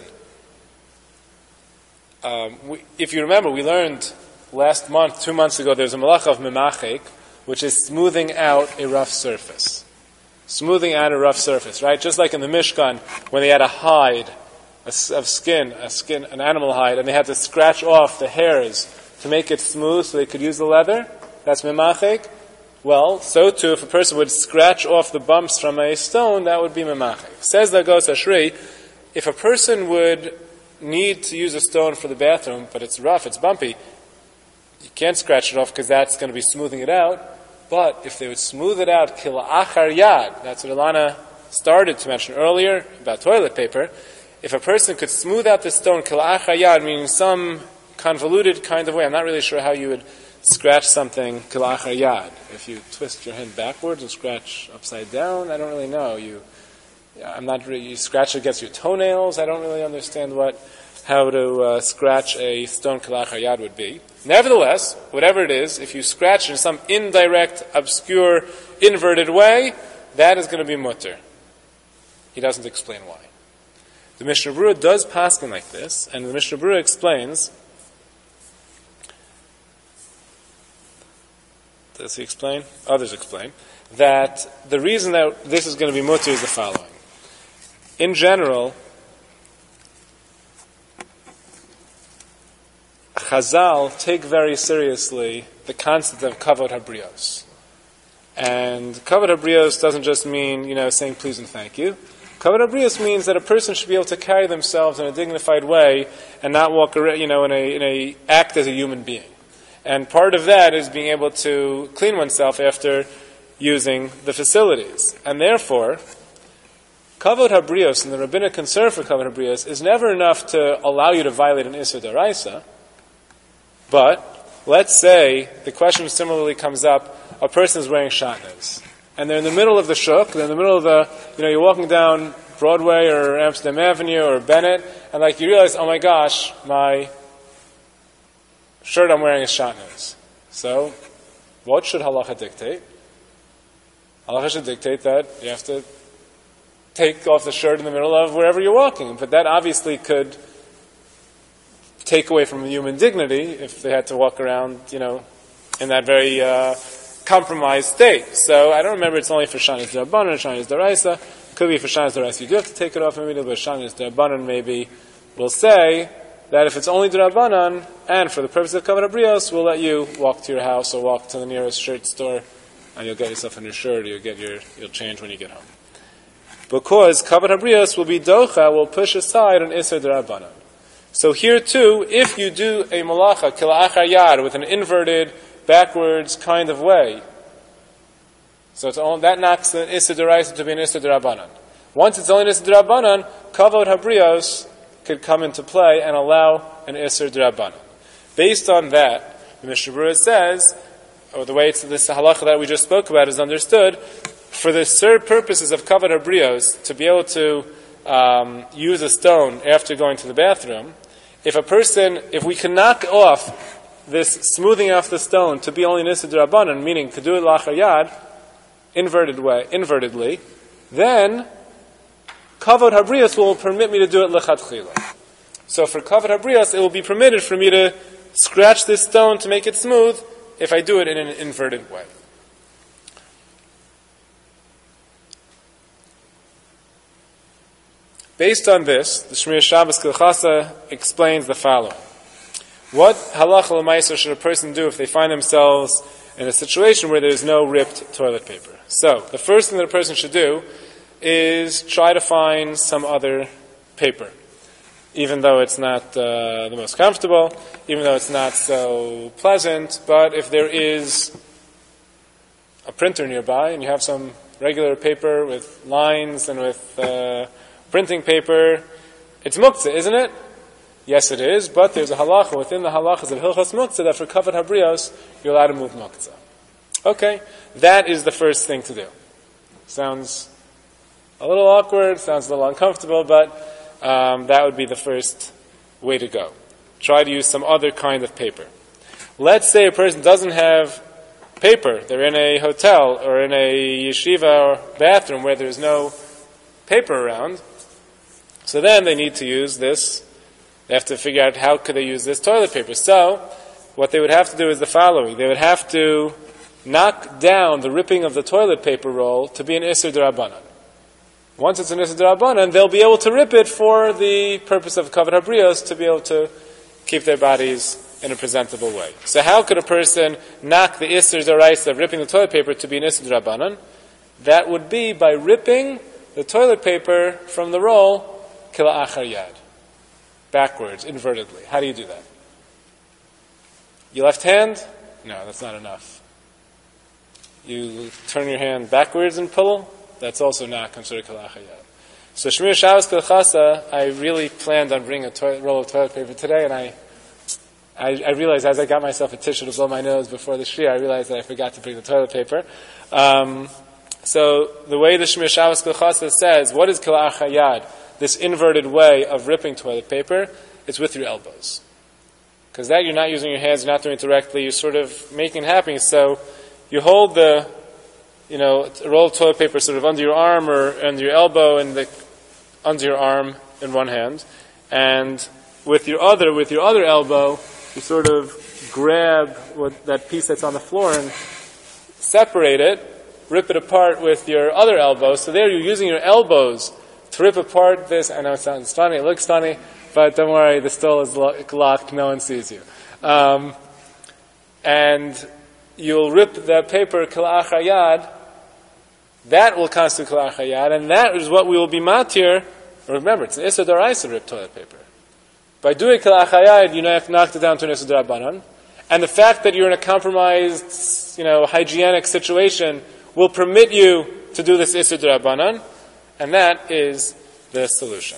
if you remember, we learned last month, 2 months ago, there's a malach of memachek, which is smoothing out a rough surface. Smoothing out a rough surface, right? Just like in the Mishkan, when they had a hide of skin, an animal hide, and they had to scratch off the hairs to make it smooth so they could use the leather. That's memachek. Well, so too, if a person would scratch off the bumps from a stone, that would be memachek. Says the Haggadah Ashri, if a person would need to use a stone for the bathroom, but it's rough, it's bumpy, you can't scratch it off because that's going to be smoothing it out. But if they would smooth it out, kila'achar yad, that's what Ilana started to mention earlier about toilet paper. If a person could smooth out the stone, kila'achar yad, meaning some convoluted kind of way, I'm not really sure how you would scratch something kila'achar yad. If you twist your hand backwards and scratch upside down, I don't really know. You scratch it against your toenails. I don't really understand how to scratch a stone kila'achar yad would be. Nevertheless, whatever it is, if you scratch in some indirect, obscure, inverted way, that is going to be mutter. He doesn't explain why. The Mishnah Berurah does paskin like this, and the Mishnah Berurah explains. Does he explain? Others explain that the reason that this is going to be mutter is the following. In general, Chazal take very seriously the concept of kavod habrios. And kavod habrios doesn't just mean, saying please and thank you. Kavod habrios means that a person should be able to carry themselves in a dignified way and not walk around, act as a human being. And part of that is being able to clean oneself after using the facilities. And therefore, kavod habrios and the rabbinic concern for kavod habrios is never enough to allow you to violate an Issur D'Oraisa. But let's say the question similarly comes up: a person is wearing shatnez, and they're in the middle of the shuk. They're in the middle of you're walking down Broadway or Amsterdam Avenue or Bennett, and you realize, oh my gosh, my shirt I'm wearing is shatnez. So, what should halacha dictate? Halacha should dictate that you have to take off the shirt in the middle of wherever you're walking. But that obviously could take away from human dignity if they had to walk around, in that very compromised state. So I don't remember it's only for Shanis D'Rabbanan or Shanis D'Oraisa. Could be for Shanis D'Oraisa you do have to take it off immediately, but Shanis D'Rabbanan maybe will say that if it's only D'Rabbanan, and for the purpose of Kavod HaBrios, we'll let you walk to your house or walk to the nearest shirt store, and you'll get yourself a new shirt, or you'll change when you get home. Because Kavod HaBrios will be docha, will push aside an Isser D'Rabbanan. So here too, if you do a malacha, kila'achar yad, with an inverted, backwards kind of way, so that knocks the Isser D'Oraisa to be an Isser D'Rabbanan. Once it's only an Isser D'Rabbanan, Kavod HaBrios could come into play and allow an Isser D'Rabbanan. Based on that, the Mishnah Berurah says, or the way this halacha that we just spoke about is understood, for the third purposes of Kavod HaBrios, to be able to use a stone after going to the bathroom, if we can knock off this smoothing off the stone to be only an Isser D'Rabbanan, meaning to do it la'achar yad, invertedly, then Kavod HaBrios will permit me to do it lechatchila. So for Kavod HaBrios, it will be permitted for me to scratch this stone to make it smooth if I do it in an inverted way. Based on this, the Shmir Shabbos Kilchasa explains the following. What halacha l'maaseh should a person do if they find themselves in a situation where there is no ripped toilet paper? So, the first thing that a person should do is try to find some other paper. Even though it's not the most comfortable, even though it's not so pleasant, but if there is a printer nearby and you have some regular paper with lines and with printing paper, it's muktzah, isn't it? Yes, it is, but there's a halacha within the halachas of Hilchos Muktzah that for Kavod HaBrios, you're allowed to move muktzah. Okay, that is the first thing to do. Sounds a little awkward, sounds a little uncomfortable, but that would be the first way to go. Try to use some other kind of paper. Let's say a person doesn't have paper. They're in a hotel or in a yeshiva or bathroom where there's no paper around. So then they need to use this. They have to figure out how could they use this toilet paper. So what they would have to do is the following. They would have to knock down the ripping of the toilet paper roll to be an Isser D'Rabbanan. Once it's an Isser D'Rabbanan, they'll be able to rip it for the purpose of Kavod HaBrios, to be able to keep their bodies in a presentable way. So how could a person knock the Isser D'Oraisa of ripping the toilet paper to be an Isser D'Rabbanan? That would be by ripping the toilet paper from the roll kila'achar yad, backwards, invertedly. How do you do that? Your left hand? No, that's not enough. You turn your hand backwards and pull? That's also not considered kila'achar yad. So Shmir Shabbos Kilchasa, I really planned on bringing a roll of toilet paper today, and I realized as I got myself a tissue to blow my nose before the shir, I realized that I forgot to bring the toilet paper. So the way the Shmir Shabbos Kilchasa says, what is kila'achar yad? This inverted way of ripping toilet paper, it's with your elbows. Because that you're not using your hands, you're not doing it directly, you're sort of making it happen. So you hold a roll of toilet paper sort of under your arm or under your elbow and under your arm in one hand, and with your other elbow, you sort of grab that piece that's on the floor and separate it, rip it apart with your other elbow. So there you're using your elbows to rip apart this. I know it sounds funny, it looks funny, but don't worry, the stole is locked, no one sees you. And you'll rip the paper kila'achar yad. That will constitute kila'achar yad, and that is what we will be matir. Remember, it's an Isser D'Oraisa rip toilet paper. By doing kila'achar yad, you have knocked it down to an Isser D'Rabbanan, and the fact that you're in a compromised, hygienic situation will permit you to do this Isser D'Rabbanan, and that is the solution.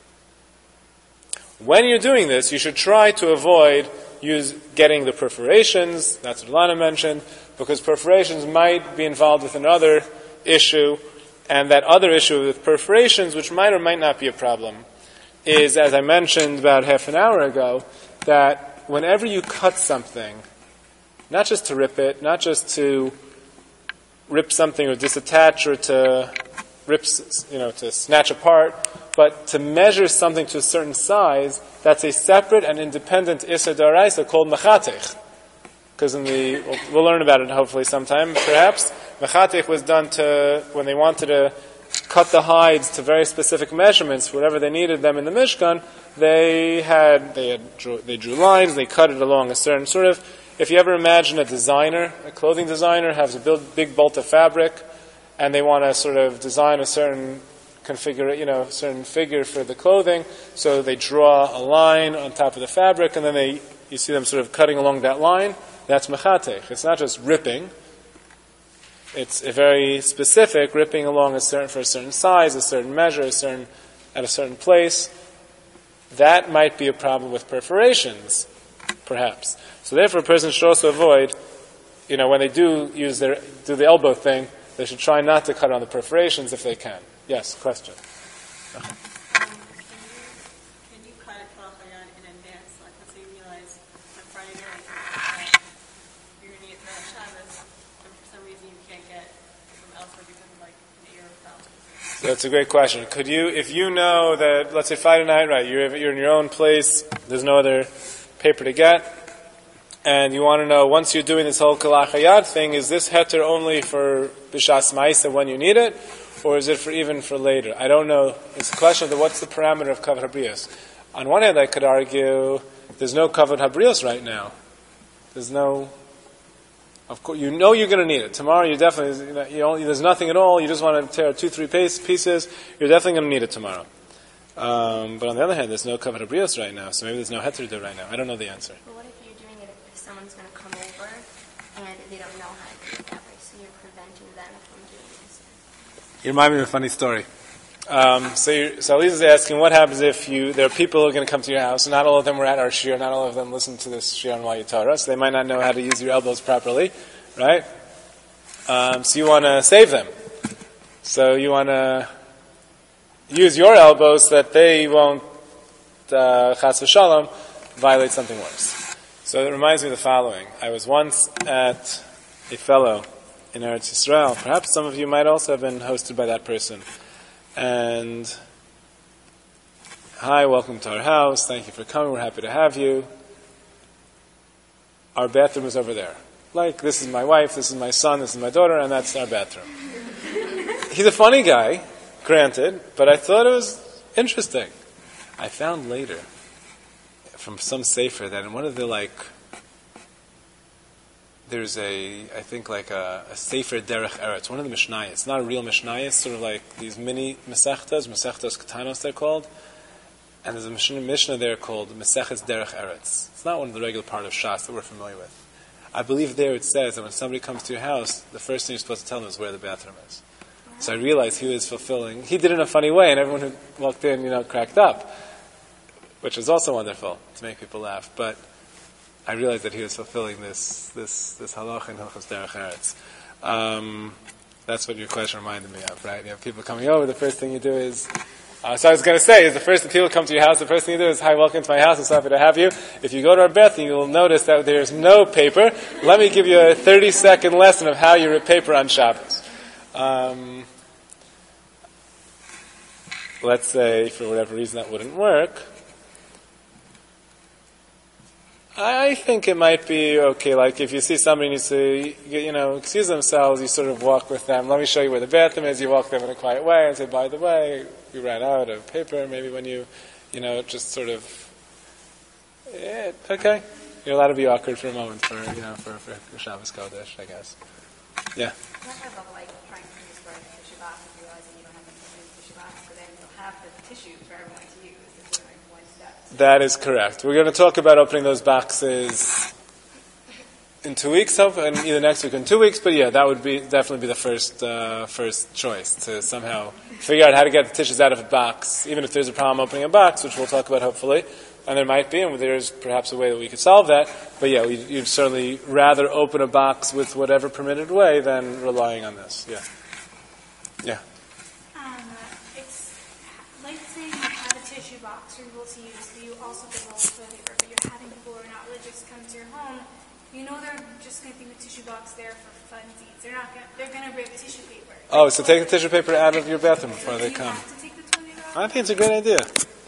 When you're doing this, you should try to avoid getting the perforations. That's what Lana mentioned, because perforations might be involved with another issue, and that other issue with perforations, which might or might not be a problem, is, as I mentioned about half an hour ago, that whenever you cut something, not just to rip it, not just to rip something or disattach or to rip, to snatch apart, but to measure something to a certain size, that's a separate and independent Issa D'Oraisa called Mechatech. Because we'll learn about it hopefully sometime, perhaps. Mechatech was done when they wanted to cut the hides to very specific measurements, whatever they needed them in the Mishkan, they drew lines, they cut it along a certain sort of, if you ever imagine a clothing designer has a big bolt of fabric, and they want to sort of design a certain certain figure for the clothing, so they draw a line on top of the fabric, and then you see them sort of cutting along that line. That's mechatech. It's not just ripping. It's a very specific ripping along for a certain size, a certain measure, at a certain place. That might be a problem with perforations, perhaps. So therefore, a person should also avoid, when they do do the elbow thing, they should try not to cut on the perforations if they can. Yes, question. Can you cut a kalachayad in advance? Like, let's say you realize on Friday night you're going to get to Shabbos, and for some reason you can't get from elsewhere because of like an ear fell. So that's a great question. Could you, if you know that, let's say Friday night, right, you're in your own place, there's no other paper to get, and you want to know, once you're doing this whole kalachayad thing, is this heter only for b'shas ma'isa when you need it, or is it even for later? I don't know. It's a question of what's the parameter of kavod habrios. On one hand, I could argue there's no kavod habrios right now. There's no. Of course, you're going to need it tomorrow. You definitely, there's nothing at all. You just want to tear 2-3 pieces. You're definitely going to need it tomorrow. But on the other hand, there's no kavod habrios right now, so maybe there's no heter to do right now. I don't know the answer. But what if you're doing it if someone's going to come over and they don't know how to do it that way, so you're preventing them from doing this? You remind me of a funny story. So Elisa's asking, what happens if there are people who are going to come to your house, and not all of them were at our shiur, not all of them listened to this shiur on Why Torah, so they might not know how to use your elbows properly, right? So you want to save them. So you want to use your elbows so that they won't, chas v'shalom, violate something worse. So it reminds me of the following. I was once at a fellow in Eretz Yisrael. Perhaps some of you might also have been hosted by that person. And, hi, welcome to our house. Thank you for coming. We're happy to have you. Our bathroom is over there. Like, this is my wife, this is my son, this is my daughter, and that's our bathroom. He's a funny guy, granted, but I thought it was interesting. I found later from some sefer that in one of the there's a sefer derech eretz, one of the mishnayos. It's not a real mishnayos, sort of like these mini mesechtas katanos they're called. And there's a mishnah there called Meseches Derech Eretz. It's not one of the regular part of Shas that we're familiar with. I believe there it says that when somebody comes to your house, the first thing you're supposed to tell them is where the bathroom is. So I realized he was fulfilling. He did it in a funny way, and everyone who walked in, cracked up, which was also wonderful to make people laugh. But I realized that he was fulfilling this halach in Hilchos Derech Eretz. That's what your question reminded me of, right? You have people coming over. The first thing you do is. So I was going to say, is the first people come to your house, the first thing you do is, hi, welcome to my house, I'm so happy to have you. If you go to our bathroom, you will notice that there's no paper. Let me give you a 30-second lesson of how you rip paper on Shabbos. Let's say, for whatever reason, that wouldn't work. I think it might be okay, like if you see somebody needs to, excuse themselves, you sort of walk with them. Let me show you where the bathroom is. You walk them in a quiet way and say, by the way, we ran out of paper. Maybe when you, just sort of, okay. You're allowed to be awkward for a moment for Shabbos Kodesh, I guess. Yeah. What about trying to use for a tissue box and realizing you don't have a tissue box, but then you'll have the tissue for everyone to use. It's sort of one step. That is correct. We're going to talk about opening those boxes in 2 weeks, and either next week or in 2 weeks. But yeah, that would definitely be the first choice, to somehow figure out how to get the tissues out of a box, even if there's a problem opening a box, which we'll talk about hopefully. And there might be, and there's perhaps a way that we could solve that. But yeah, you'd certainly rather open a box with whatever permitted way than relying on this. Yeah. Yeah. It's like saying you have a tissue box you're able to use, but you also get roll of toilet paper, but you're having people who are not religious come to your home. They're just going to think the tissue box there for funsies. They're going to rip tissue paper. Oh, so take the tissue paper out of your bathroom before they come. Do you have to take the toilet off? I think it's a great idea.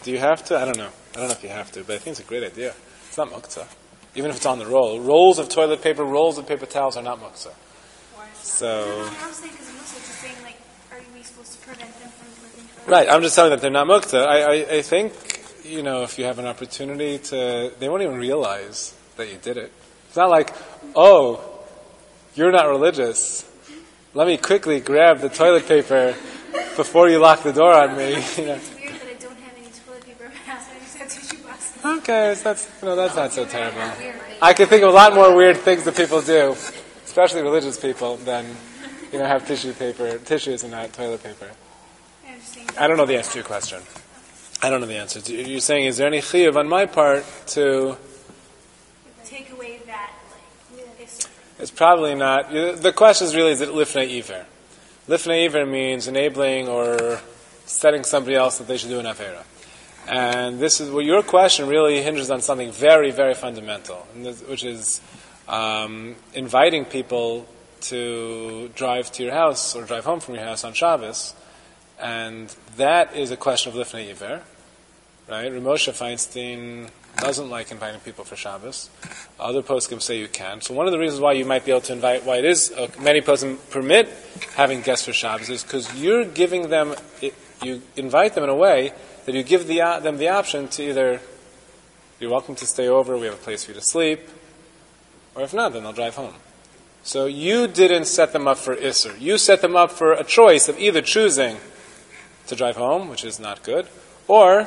Do you have to? I don't know. I don't know if you have to, but I think it's a great idea. It's not muktzah. Even if it's on the roll. Rolls of toilet paper, rolls of paper towels are not muktzah. So... I'm saying because Musa just saying, like, are we supposed to prevent them from living forever? Right, I'm just telling them that they're not muktzah. I think, if you have an opportunity to... They won't even realize that you did it. It's not like, oh, you're not religious. Let me quickly grab the toilet paper before you lock the door on me. It's weird that I don't have any toilet paper in my house. I just have tissue boxes. Okay, so that's not so terrible. I can think of a lot more weird things that people do, especially religious people, than have tissues and not toilet paper. I don't know the answer to your question. I don't know the answer. You're saying, is there any chiyuv on my part to take away that? It's probably not. The question is really, is it lifnei iver? Lifnei iver means enabling or setting somebody else that they should do an avera. And this is your question really hinges on something very, very fundamental, which is inviting people to drive to your house or drive home from your house on Shabbos, and that is a question of lifnei iver, right? Rav Moshe Feinstein doesn't like inviting people for Shabbos. Other poskim say you can. So one of the reasons why you might be able to invite, why it is many poskim permit having guests for Shabbos, is because you're giving them, you invite them in a way that you give them the option to either, you're welcome to stay over, we have a place for you to sleep, or if not, then they'll drive home. So you didn't set them up for Isser. You set them up for a choice of either choosing to drive home, which is not good, or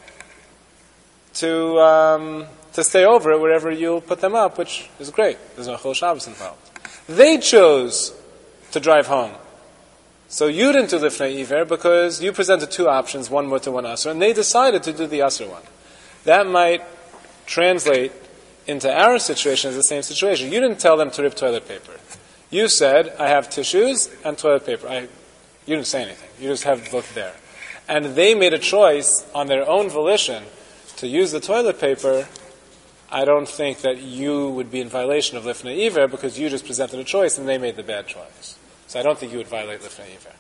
to stay over it wherever you'll put them up, which is great. There's no Chol Shabbos involved. They chose to drive home. So you didn't do Lifnei Iver because you presented two options, one mutter, one asr, and they decided to do the asr one. That might translate into our situation as the same situation. You didn't tell them to rip toilet paper. You said, I have tissues and toilet paper. You didn't say anything. You just have both there. And they made a choice on their own volition to use the toilet paper. I don't think that you would be in violation of Lifnei Iver because you just presented a choice and they made the bad choice. So I don't think you would violate Lifnei Iver.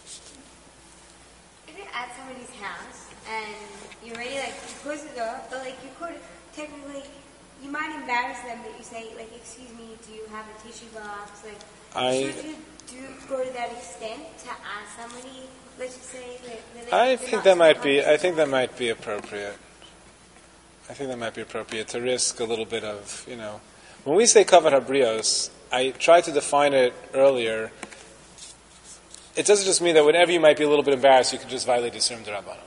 If you're at somebody's house and you're already you close the door, but you could technically, you might embarrass them that you say excuse me, do you have a tissue box? Should you go to that extent to ask somebody? Let's just say that I think that might be appropriate. I think that might be appropriate to risk a little bit of, when we say kavod habrios, I tried to define it earlier. It doesn't just mean that whenever you might be a little bit embarrassed, you can just violate Yisurim D'Rabbanan.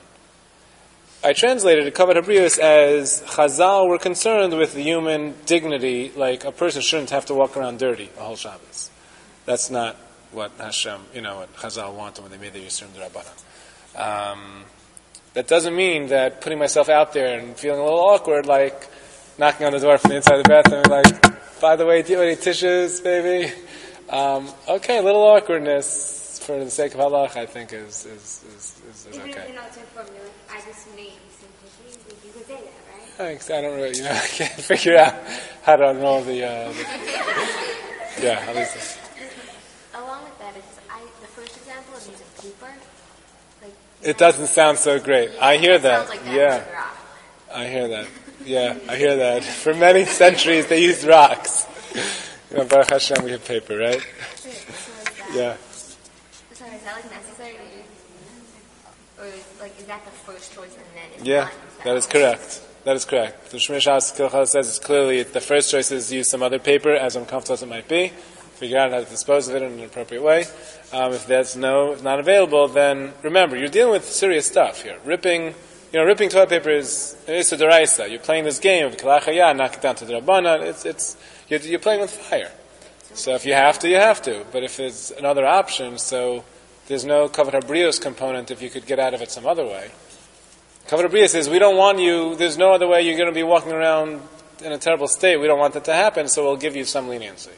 I translated kavod habrios as Chazal were concerned with the human dignity, like a person shouldn't have to walk around dirty a whole Shabbos. That's not what Hashem, what Chazal wanted when they made the Yisurim D'Rabbanan. That doesn't mean that putting myself out there and feeling a little awkward, knocking on the door from the inside of the bathroom, by the way, do you have any tissues, baby? Okay, a little awkwardness for the sake of halach, I think is even okay. Even if you're not so familiar, I just made some tissues, you could say that, right? Thanks. I don't really, I can't figure out how to unroll the yeah, at least. Along with that, the first example of using paper. It doesn't sound so great. Yeah, I hear that. Sounds like that Yeah. rock. I hear that. Yeah, I hear that. For many centuries, they used rocks. Baruch Hashem, we have paper, right? So is Yeah. Sorry, is that necessary to use? Or is that the first choice and then it's Yeah, not? that is correct. That is correct. The Shmir Shas Kilchah says it's clearly the first choice is use some other paper, as uncomfortable as it might be. Figure out how to dispose of it in an appropriate way. If that's not available, then remember, you're dealing with serious stuff here. Ripping toilet paper is a deraisa. You're playing this game of kalachaya, knock it down to the Rabbanan. You're playing with fire. So if you have to, you have to. But if there's another option, so there's no kavod habrios component if you could get out of it some other way. Kavod habrios says, we don't want you, there's no other way you're going to be walking around in a terrible state. We don't want that to happen, so we'll give you some leniency.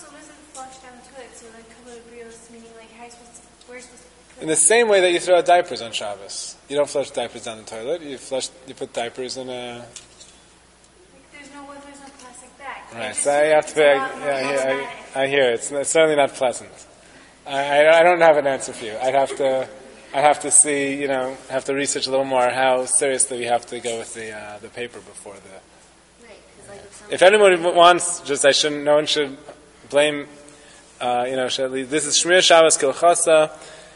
In the same way that you throw out diapers on Shabbos. You don't flush diapers down the toilet. You put diapers in a... There's no plastic bag. Right, so I have to... I hear it. It's certainly not pleasant. I don't have an answer for you. I'd have to... I have to see, have to research a little more how seriously we have to go with the paper before the. Right, 'cause like If anyone wants, no one should blame. This is Shmir Shabbos Kilchasa.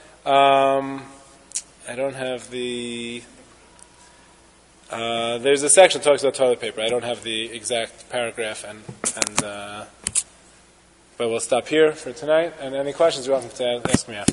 I don't have the. There's a section that talks about toilet paper. I don't have the exact paragraph, but we'll stop here for tonight. And any questions, you're welcome to ask me after.